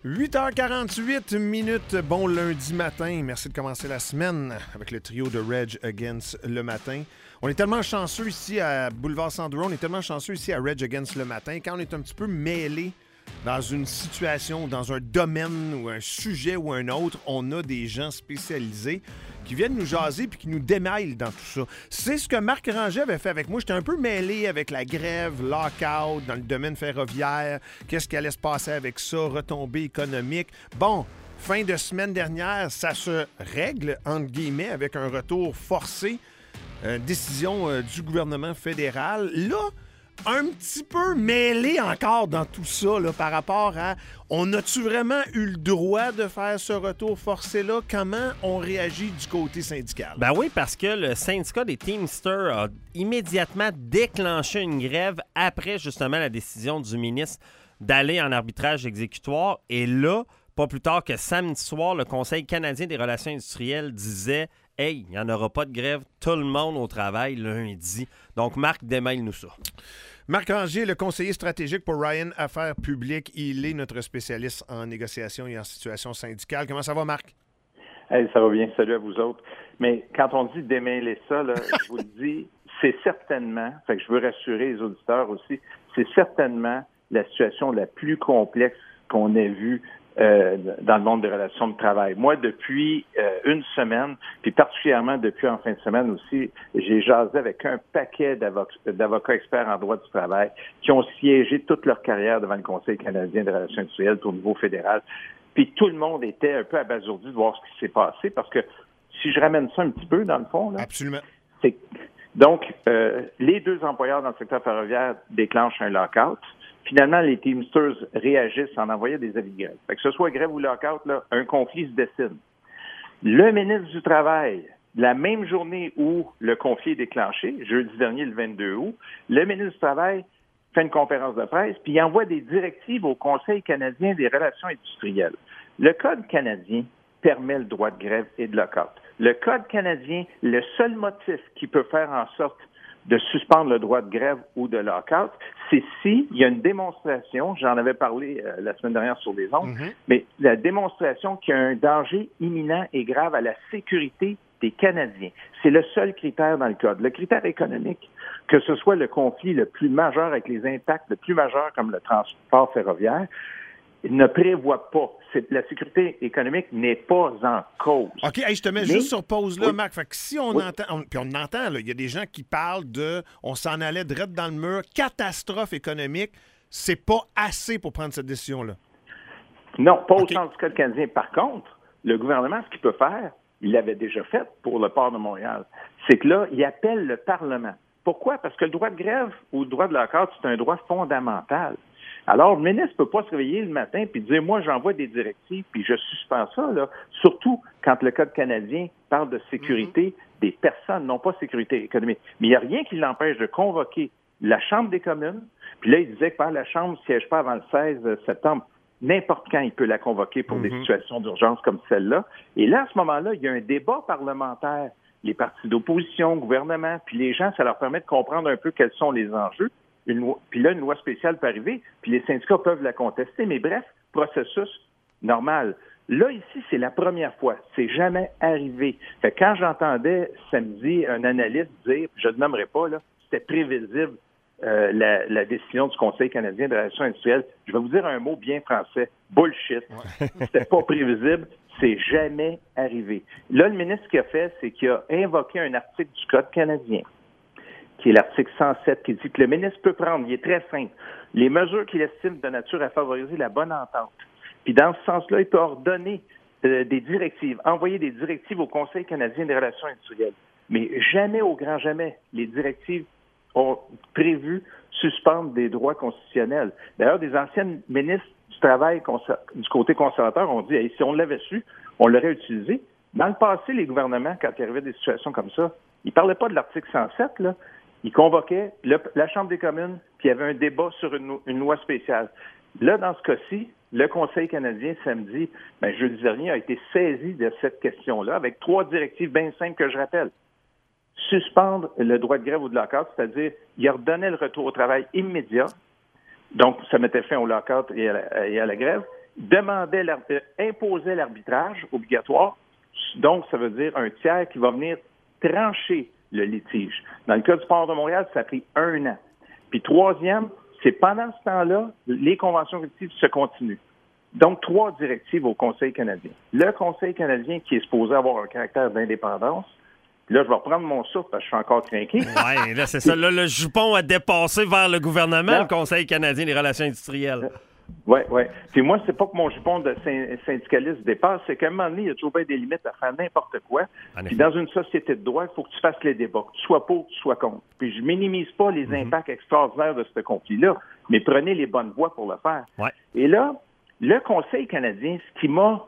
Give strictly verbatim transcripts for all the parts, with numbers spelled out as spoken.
huit heures quarante-huit minutes, bon lundi matin. Merci de commencer la semaine avec le trio de Reg Against le matin. On est tellement chanceux ici à Boulevard Sandro, on est tellement chanceux ici à Reg Against le matin. Quand on est un petit peu mêlé dans une situation, dans un domaine ou un sujet ou un autre, on a des gens spécialisés qui viennent nous jaser puis qui nous démêlent dans tout ça. C'est ce que Marc Ranger avait fait avec moi. J'étais un peu mêlé avec la grève, lockout, dans le domaine ferroviaire. Qu'est-ce qui allait se passer avec ça, retombées économiques. Bon, fin de semaine dernière, ça se règle, entre guillemets, avec un retour forcé. Euh, décision euh, du gouvernement fédéral. Là, un petit peu mêlé encore dans tout ça là, par rapport à on a-tu vraiment eu le droit de faire ce retour forcé-là? Comment on réagit du côté syndical? Ben oui, parce que le syndicat des Teamsters a immédiatement déclenché une grève après justement la décision du ministre d'aller en arbitrage exécutoire. Et là, pas plus tard que samedi soir, le Conseil canadien des relations industrielles disait « Hey, il n'y en aura pas de grève, tout le monde au travail lundi. » Donc, Marc, démêle-nous ça. Marc Ranger, le conseiller stratégique pour Ryan Affaires publiques. Il est notre spécialiste en négociation et en situation syndicale. Comment ça va, Marc? Hey, ça va bien. Salut à vous autres. Mais quand on dit démêler ça, là, je vous le dis, c'est certainement, fait que je veux rassurer les auditeurs aussi, c'est certainement la situation la plus complexe qu'on ait vue Euh, dans le monde des relations de travail. Moi, depuis euh, une semaine, puis particulièrement depuis en fin de semaine aussi, j'ai jasé avec un paquet d'avocats, d'avocats experts en droit du travail qui ont siégé toute leur carrière devant le Conseil canadien des relations industrielles au niveau fédéral. Puis tout le monde était un peu abasourdi de voir ce qui s'est passé parce que si je ramène ça un petit peu dans le fond, là, absolument. C'est donc euh, les deux employeurs dans le secteur ferroviaire déclenchent un lockout. Finalement, les Teamsters réagissent en envoyant des avis de grève. Fait que ce soit grève ou lockout, là, un conflit se dessine. Le ministre du Travail, la même journée où le conflit est déclenché, jeudi dernier, le vingt-deux août, le ministre du Travail fait une conférence de presse, puis il envoie des directives au Conseil canadien des relations industrielles. Le Code canadien permet le droit de grève et de lockout. Le Code canadien, le seul motif qui peut faire en sorte de suspendre le droit de grève ou de lockout, c'est s'il y a une démonstration, j'en avais parlé euh, la semaine dernière sur les ondes, mm-hmm. mais la démonstration qu'il y a un danger imminent et grave à la sécurité des Canadiens. C'est le seul critère dans le Code. Le critère économique, que ce soit le conflit le plus majeur avec les impacts le plus majeurs comme le transport ferroviaire, ne prévoit pas. C'est, la sécurité économique n'est pas en cause. OK, hey, je te mets Mais, juste sur pause là, oui. Marc. Fait que si on oui. entend, on, puis on entend, il y a des gens qui parlent de on s'en allait direct dans le mur, catastrophe économique, c'est pas assez pour prendre cette décision-là. Non, pas okay. au sens du Code canadien. Par contre, le gouvernement, ce qu'il peut faire, il l'avait déjà fait pour le port de Montréal, c'est que là, il appelle le Parlement. Pourquoi? Parce que le droit de grève ou le droit de lockout, c'est un droit fondamental. Alors, le ministre ne peut pas se réveiller le matin puis dire, moi, j'envoie des directives puis je suspends ça, là. Surtout quand le Code canadien parle de sécurité mm-hmm. des personnes, non pas sécurité économique. Mais il n'y a rien qui l'empêche de convoquer la Chambre des communes. Puis là, il disait que la Chambre ne siège pas avant le seize septembre. N'importe quand, il peut la convoquer pour mm-hmm. des situations d'urgence comme celle-là. Et là, à ce moment-là, il y a un débat parlementaire. Les partis d'opposition, gouvernement, puis les gens, ça leur permet de comprendre un peu quels sont les enjeux. Une loi, puis là, une loi spéciale peut arriver, puis les syndicats peuvent la contester, mais bref, processus normal. Là, ici, c'est la première fois. C'est jamais arrivé. Fait que quand j'entendais samedi un analyste dire, je ne nommerai pas, là, c'était prévisible, euh, la, la décision du Conseil canadien des relations industrielles, je vais vous dire un mot bien français, bullshit. Ouais. C'était pas prévisible, c'est jamais arrivé. Là, le ministre, ce qu'il a fait, c'est qu'il a invoqué un article du Code canadien, qui est l'article cent sept, qui dit que le ministre peut prendre, il est très simple, les mesures qu'il estime de nature à favoriser la bonne entente. Puis dans ce sens-là, il peut ordonner euh, des directives, envoyer des directives au Conseil canadien des relations industrielles. Mais jamais, au grand jamais, les directives ont prévu suspendre des droits constitutionnels. D'ailleurs, des anciennes ministres du Travail du côté conservateur ont dit, hey, si on l'avait su, on l'aurait utilisé. Dans le passé, les gouvernements, quand il arrivait des situations comme ça, ils ne parlaient pas de l'article cent sept, là. Ils convoquaient le, la Chambre des communes, puis il y avait un débat sur une, une loi spéciale. Là, dans ce cas-ci, le Conseil canadien, samedi, ben, jeudi dernier, a été saisi de cette question-là, avec trois directives bien simples que je rappelle. Suspendre le droit de grève ou de lockout, c'est-à-dire, il ordonnait le retour au travail immédiat, donc ça mettait fin au lockout et à la, et à la grève. demandait, euh, imposait l'arbitrage obligatoire. Donc, ça veut dire un tiers qui va venir trancher le litige. Dans le cas du Port de Montréal, ça a pris un an. Puis troisième, c'est pendant ce temps-là, les conventions collectives se continuent. Donc, trois directives au Conseil canadien. Le Conseil canadien qui est supposé avoir un caractère d'indépendance. Là, je vais reprendre mon souffle parce que je suis encore craqué. Oui, là, c'est ça. Là, le jupon a dépassé vers le gouvernement, non. Le Conseil canadien des relations industrielles. Oui, oui. Puis moi, c'est pas que mon jupon de syndicaliste dépasse, c'est qu'à un moment donné, il y a toujours bien des limites à faire n'importe quoi. Puis dans une société de droit, il faut que tu fasses les débats, que tu sois pour, que tu sois contre. Puis je minimise pas les mm-hmm. impacts extraordinaires de ce conflit-là, mais prenez les bonnes voies pour le faire. Ouais. Et là, le Conseil canadien, ce qui m'a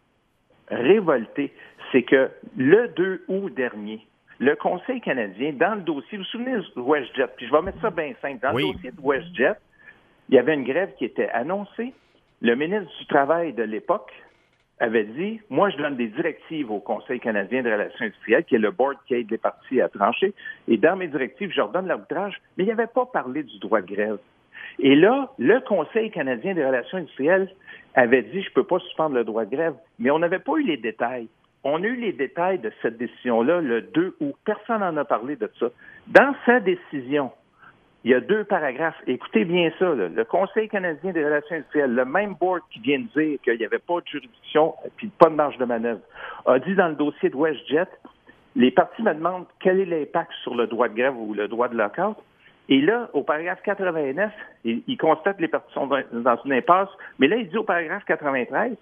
révolté, c'est que le deux août dernier, le Conseil canadien, dans le dossier, vous vous souvenez de WestJet, puis je vais mettre ça bien simple, dans oui. le dossier de WestJet, il y avait une grève qui était annoncée. Le ministre du Travail de l'époque avait dit, moi, je donne des directives au Conseil canadien des relations industrielles, qui est le board qui aide les parties à trancher, et dans mes directives, je redonne l'arbitrage, mais il n'avait pas parlé du droit de grève. Et là, le Conseil canadien des relations industrielles avait dit, je ne peux pas suspendre le droit de grève, mais on n'avait pas eu les détails. On a eu les détails de cette décision-là le deux août. Personne n'en a parlé de ça. Dans sa décision, il y a deux paragraphes. Écoutez bien ça. Là. Le Conseil canadien des relations industrielles, le même board qui vient de dire qu'il n'y avait pas de juridiction et pas de marge de manœuvre, a dit dans le dossier de WestJet, les parties me demandent quel est l'impact sur le droit de grève ou le droit de lockout. Et là, au paragraphe quatre-vingt-neuf, il, il constate que les parties sont dans, dans une impasse, mais là, il dit au paragraphe quatre-vingt-treize,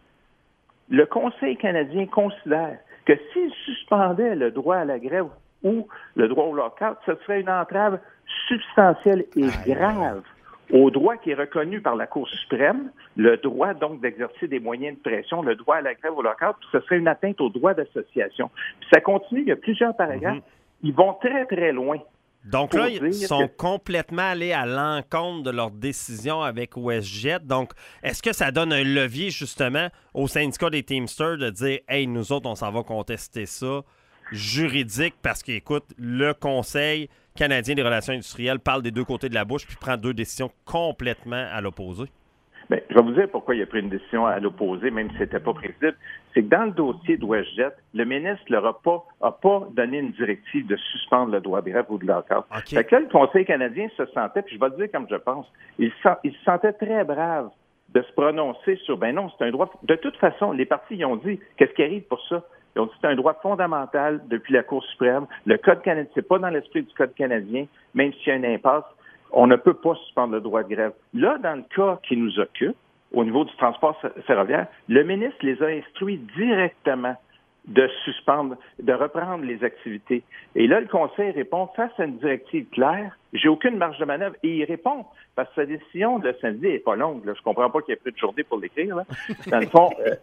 le Conseil canadien considère que s'il suspendait le droit à la grève ou le droit au lockout, ce serait une entrave substantielle et grave au droit qui est reconnu par la Cour suprême, le droit donc d'exercer des moyens de pression, le droit à la grève ou au lockout, ce serait une atteinte au droit d'association. Puis ça continue, il y a plusieurs paragraphes, mm-hmm. ils vont très, très loin. Donc là, ils sont que... complètement allés à l'encontre de leur décision avec WestJet. Donc, est-ce que ça donne un levier, justement, au syndicat des Teamsters de dire « Hey, nous autres, on s'en va contester ça juridique parce qu'écoute, le Conseil canadien des relations industrielles parle des deux côtés de la bouche puis prend deux décisions complètement à l'opposé? » Bien, je vais vous dire pourquoi il a pris une décision à l'opposé, même si ce n'était pas prévisible. C'est que dans le dossier de WestJet, le ministre n'a pas, a pas donné une directive de suspendre le droit de grève ou de lockout. Okay. Fait que là, le Conseil canadien se sentait, puis je vais le dire comme je pense, il, sent, il se sentait très brave de se prononcer sur, ben non, c'est un droit... De toute façon, les partis, ils ont dit, qu'est-ce qui arrive pour ça? Ils ont dit, c'est un droit fondamental depuis la Cour suprême. Le Code canadien, c'est pas dans l'esprit du Code canadien, même s'il y a une impasse. On ne peut pas suspendre le droit de grève. Là, dans le cas qui nous occupe, au niveau du transport ferroviaire, le ministre les a instruits directement de suspendre, de reprendre les activités. Et là, le Conseil répond, face à une directive claire, j'ai aucune marge de manœuvre. Et il répond, parce que sa décision, le samedi, n'est pas longue. Là. Je comprends pas qu'il y ait plus de journée pour l'écrire. Là. Dans le fond, euh,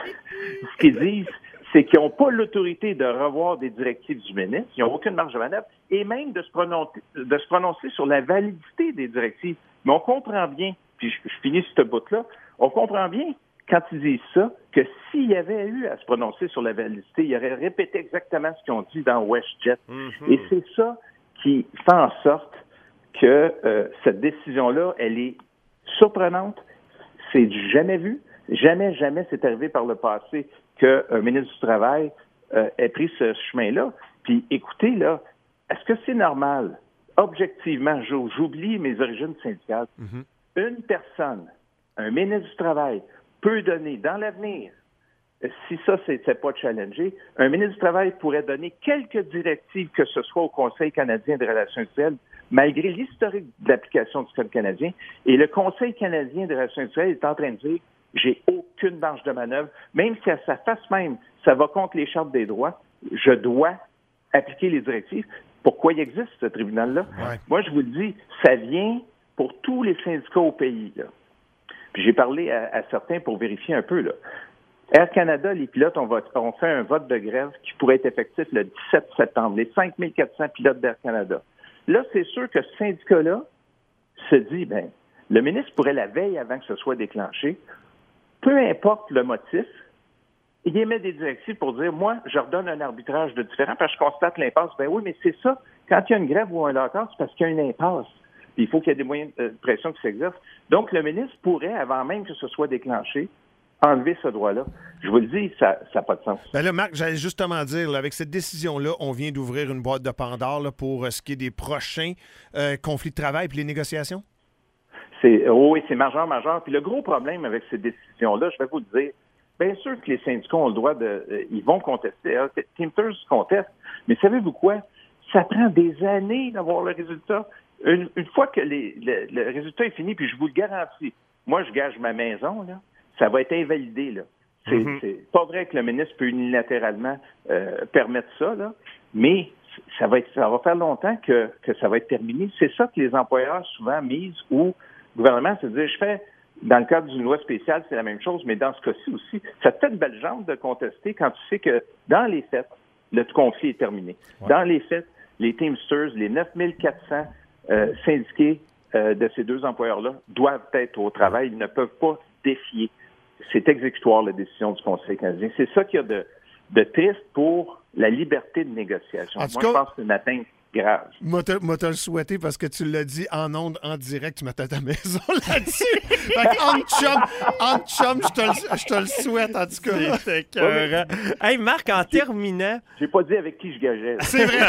ce qu'ils disent, c'est qu'ils n'ont pas l'autorité de revoir des directives du ministre, ils n'ont aucune marge de manœuvre, et même de se prononcer, de se prononcer sur la validité des directives. Mais on comprend bien, puis je, je finis ce bout-là, on comprend bien, quand ils disent ça, que s'il y avait eu à se prononcer sur la validité, ils auraient répété exactement ce qu'ils ont dit dans WestJet. Mm-hmm. Et c'est ça qui fait en sorte que euh, cette décision-là, elle est surprenante, c'est du jamais vu, jamais, jamais c'est arrivé par le passé qu'un ministre du Travail euh, ait pris ce chemin-là. Puis écoutez, là, est-ce que c'est normal, objectivement, j'oublie mes origines syndicales, mm-hmm. une personne, un ministre du Travail, peut donner dans l'avenir, si ça, c'était pas challengé, un ministre du Travail pourrait donner quelques directives, que ce soit au Conseil canadien des relations industrielles, malgré l'historique de l'application du Code canadien, et le Conseil canadien des relations industrielles est en train de dire j'ai aucune marge de manœuvre, même si à sa face même, ça va contre les chartes des droits, je dois appliquer les directives. Pourquoi il existe ce tribunal-là? Ouais. Moi, je vous le dis, ça vient pour tous les syndicats au pays. Là. Puis j'ai parlé à, à certains pour vérifier un peu. Là. Air Canada, les pilotes ont, vote, ont fait un vote de grève qui pourrait être effectif le dix-sept septembre, les cinq mille quatre cents pilotes d'Air Canada. Là, c'est sûr que ce syndicat-là se dit, ben, le ministre pourrait la veille avant que ce soit déclenché, peu importe le motif, il émet des directives pour dire, moi, je redonne un arbitrage de différent parce que je constate l'impasse. Ben oui, mais c'est ça. Quand il y a une grève ou un lockout, c'est parce qu'il y a une impasse. Puis il faut qu'il y ait des moyens de pression qui s'exercent. Donc, le ministre pourrait, avant même que ce soit déclenché, enlever ce droit-là. Je vous le dis, ça n'a pas de sens. Ben là, Marc, j'allais justement dire, là, avec cette décision-là, on vient d'ouvrir une boîte de Pandore là, pour euh, ce qui est des prochains euh, conflits de travail et les négociations? C'est, oh oui, c'est majeur, majeur. Puis le gros problème avec ces décisions-là, je vais vous le dire, bien sûr que les syndicats ont le droit de... Euh, ils vont contester. Hein. Teamsters conteste. Mais savez-vous quoi? Ça prend des années d'avoir le résultat. Une, une fois que les, le, le résultat est fini, puis je vous le garantis, moi, je gage ma maison, là, ça va être invalidé, là. C'est, mm-hmm. c'est pas vrai que le ministre peut unilatéralement euh, permettre ça, là, mais ça va être, ça va faire longtemps que, que ça va être terminé. C'est ça que les employeurs souvent misent ou le gouvernement se dit, je fais, dans le cadre d'une loi spéciale, c'est la même chose, mais dans ce cas-ci aussi, ça te fait de belle jambe de contester quand tu sais que dans les faits, le conflit est terminé. Ouais. Dans les faits, les Teamsters, les neuf mille quatre cents euh, syndiqués euh, de ces deux employeurs-là doivent être au travail. Ils ne peuvent pas défier. C'est exécutoire, la décision du Conseil canadien. C'est ça qu'il y a de, de triste pour la liberté de négociation. Moi, cas, je pense que c'est une atteinte grave. Moi, te le souhaité parce que tu l'as dit en ondes, en direct, tu m'attends à ta maison là-dessus. Fait en chum, en chum, je te, le, je te le souhaite, en tout cas. C'est écœurant. Hey, Marc, en j'ai, terminant... J'ai pas dit avec qui je gageais. C'est vrai.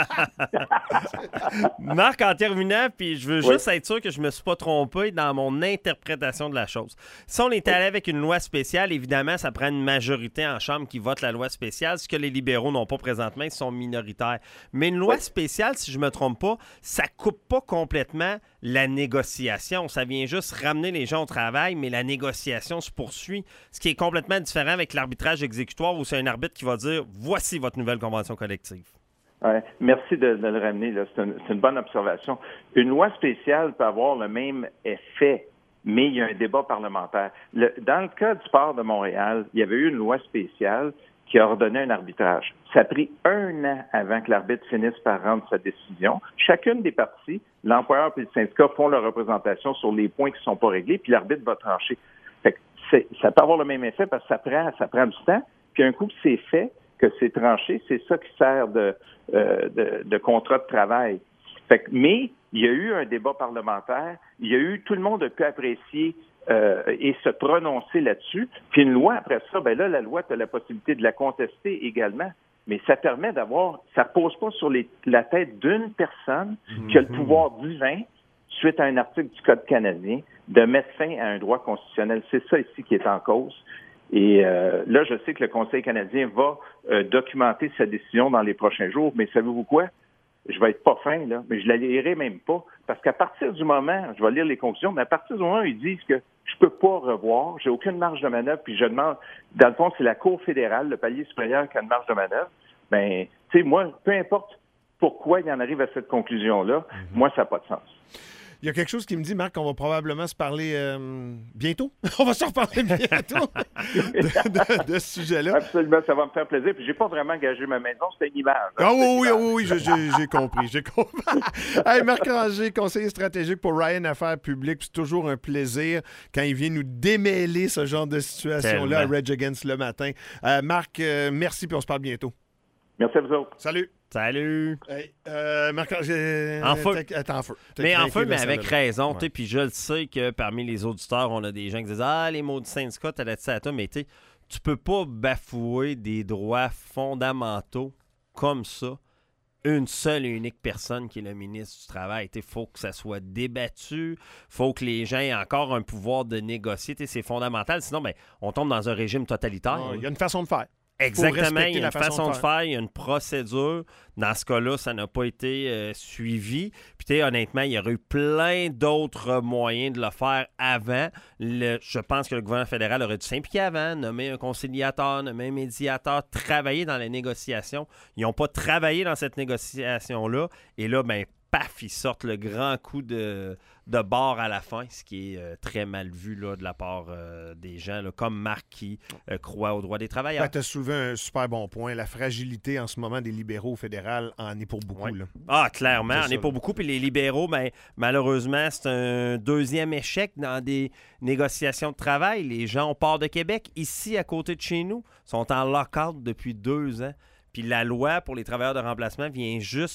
Marc, en terminant, puis je veux oui. juste être sûr que je me suis pas trompé dans mon interprétation de la chose. Si on est allé avec une loi spéciale, évidemment, ça prend une majorité en Chambre qui vote la loi spéciale, ce que les libéraux n'ont pas présentement, ils sont minoritaires. Mais une loi oui. spéciale, si je ne me trompe pas, ça ne coupe pas complètement la négociation. Ça vient juste ramener les gens au travail, mais la négociation se poursuit, ce qui est complètement différent avec l'arbitrage exécutoire où c'est un arbitre qui va dire « Voici votre nouvelle convention collective ». Ouais, merci de, de le ramener. Là. C'est, une, c'est une bonne observation. Une loi spéciale peut avoir le même effet, mais il y a un débat parlementaire. Le, dans le cas du port de Montréal, il y avait eu une loi spéciale qui a ordonné un arbitrage. Ça a pris un an avant que l'arbitre finisse par rendre sa décision. Chacune des parties, l'employeur et le syndicat, font leur représentation sur les points qui ne sont pas réglés, puis l'arbitre va trancher. Fait que c'est, ça peut avoir le même effet parce que ça prend, ça prend du temps. Puis un coup que c'est fait, que c'est tranché, c'est ça qui sert de, euh, de, de contrat de travail. Fait que, mais il y a eu un débat parlementaire, il y a eu, tout le monde a pu apprécier Euh, et se prononcer là-dessus. Puis une loi, après ça, ben là, la loi, tu as la possibilité de la contester également. Mais ça permet d'avoir, ça pose pas sur les, la tête d'une personne mm-hmm. qui a le pouvoir divin, suite à un article du Code canadien, de mettre fin à un droit constitutionnel. C'est ça ici qui est en cause. Et euh, là, je sais que le Conseil canadien va euh, documenter sa décision dans les prochains jours, mais savez-vous quoi? Je vais être pas fin, là, mais je la lirai même pas. Parce qu'à partir du moment, je vais lire les conclusions, mais à partir du moment où ils disent que je peux pas revoir, j'ai aucune marge de manœuvre, puis je demande, dans le fond, c'est la Cour fédérale, le palier supérieur qui a une marge de manœuvre, ben, tu sais, moi, peu importe pourquoi il en arrive à cette conclusion-là, mm-hmm. moi, ça n'a pas de sens. Il y a quelque chose qui me dit, Marc, qu'on va probablement se parler euh, bientôt. On va se reparler bientôt de, de, de ce sujet-là. Absolument, ça va me faire plaisir. Puis j'ai pas vraiment gagé ma maison, c'était une image. Hein, ah oui, oui, oui, oui, j'ai, j'ai, j'ai compris, j'ai compris. Hey, Marc Ranger, conseiller stratégique pour Ryan Affaires publiques. C'est toujours un plaisir quand il vient nous démêler ce genre de situation-là à Rage Against le matin. Euh, Marc, euh, merci, puis on se parle bientôt. Merci à vous autres. Salut. Salut! Hey, euh, Marc, j'ai... En feu. T'es en feu. T'es mais en feu, mais avec raison. Ouais. Puis je le sais que parmi les auditeurs, on a des gens qui disent « Ah, les mots du syndicat, t'as dit ça à toi. » Mais tu peux pas bafouer des droits fondamentaux comme ça. Une seule et unique personne qui est le ministre du Travail. Il faut que ça soit débattu. Il faut que les gens aient encore un pouvoir de négocier. T'sais, c'est fondamental. Sinon, ben, on tombe dans un régime totalitaire. Il oh, y a une façon de faire. Exactement, il y a une façon de faire, il y a une procédure. Dans ce cas-là, ça n'a pas été euh, suivi. Puis, tu sais, honnêtement, il y aurait eu plein d'autres moyens de le faire avant. Le, je pense que le gouvernement fédéral aurait dû s'impliquer avant, nommer un conciliateur, nommer un médiateur, travailler dans les négociations. Ils n'ont pas travaillé dans cette négociation-là. Et là, ben paf, ils sortent le grand coup de, de barre à la fin, ce qui est euh, très mal vu là, de la part euh, des gens, là, comme Marc qui euh, croit aux droits des travailleurs. Ben, tu as soulevé un super bon point. La fragilité en ce moment des libéraux fédéraux en est pour beaucoup. Ouais. Là. Ah, clairement, c'est en ça, est pour là. beaucoup. Puis les libéraux, ben, malheureusement, c'est un deuxième échec dans des négociations de travail. Les gens, on part de Québec, ici, à côté de chez nous, sont en lock-out depuis deux ans. Puis la loi pour les travailleurs de remplacement vient juste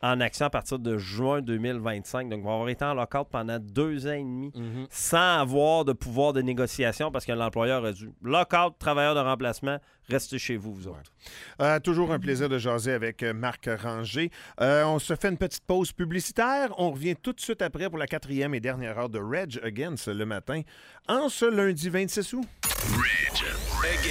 en action à partir de juin deux mille vingt-cinq. Donc, ils vont avoir été en lockout pendant deux ans et demi Mm-hmm. sans avoir de pouvoir de négociation parce que l'employeur a dit « Lockout, travailleur de remplacement, restez chez vous, vous autres. Ouais. Euh, toujours un plaisir de jaser avec Marc Ranger. Euh, on se fait une petite pause publicitaire. On revient tout de suite après pour la quatrième et dernière heure de Rage Against le matin en ce lundi vingt-six août. Rage Against.